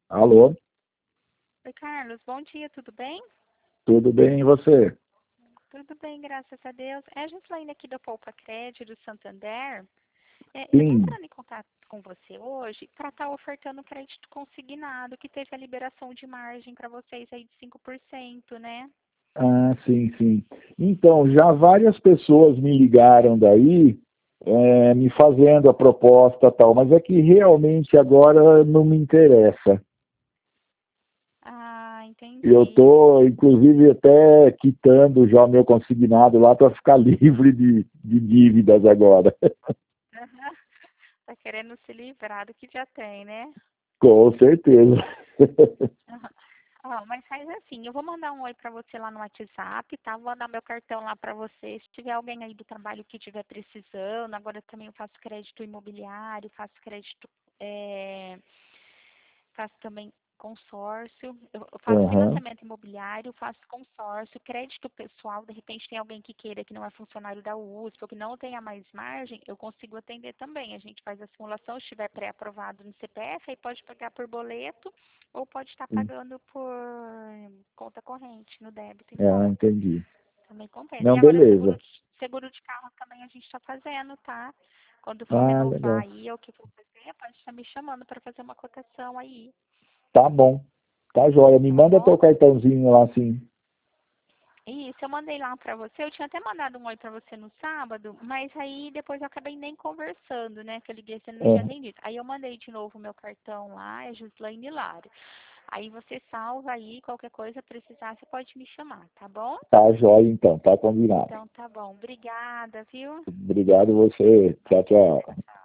Alô, Oi, Carlos, bom dia, tudo bem? tudo bem e você? Tudo bem, graças a Deus. É a Gislaine aqui do Poupa Crédito do Santander. Eu estou Sim, entrando em contato com você hoje para estar ofertando crédito consignado, que teve a liberação de margem para vocês aí de 5%, né? sim. Então, já várias pessoas me ligaram daí, me fazendo a proposta tal, mas é que realmente agora não me interessa. Ah, Eu entendi. estou, inclusive, até quitando já o meu consignado lá para ficar livre de dívidas agora. Aham. Tá querendo se livrar do que já tem, né? Com certeza. Aham. Ó, mas faz assim, eu vou mandar um oi para você lá no WhatsApp, tá? Vou mandar meu cartão lá para você. Se tiver alguém aí do trabalho que estiver precisando, agora também eu faço crédito imobiliário, faço crédito, faço também consórcio, eu faço Aham, financiamento imobiliário, faço consórcio, crédito pessoal, de repente tem alguém que queira que não é funcionário da USP ou que não tenha mais margem, eu consigo atender também. A gente faz a simulação, se estiver pré-aprovado no CPF, aí pode pagar por boleto ou pode estar pagando por conta corrente, no débito em conta. entendi. Também compensa. E Não, agora beleza. seguro de carro também a gente está fazendo, tá? Quando for Ah, renovar legal. aí, ou o que for fazer, pode estar me chamando para fazer uma cotação aí, Tá bom. Tá joia. Me tá manda teu bom? cartãozinho lá, sim. Isso, eu mandei lá pra você. Eu tinha até mandado um oi pra você no sábado, mas aí depois eu acabei nem conversando, né? Que eu liguei, você não tinha É. atendido. Aí eu mandei de novo o meu cartão lá, é Gislaine Hilário. Aí você salva aí, qualquer coisa precisar, você pode me chamar, tá bom? Tá jóia então, tá combinado. Então tá bom. Obrigada, viu? Obrigado você. Tchau, tchau.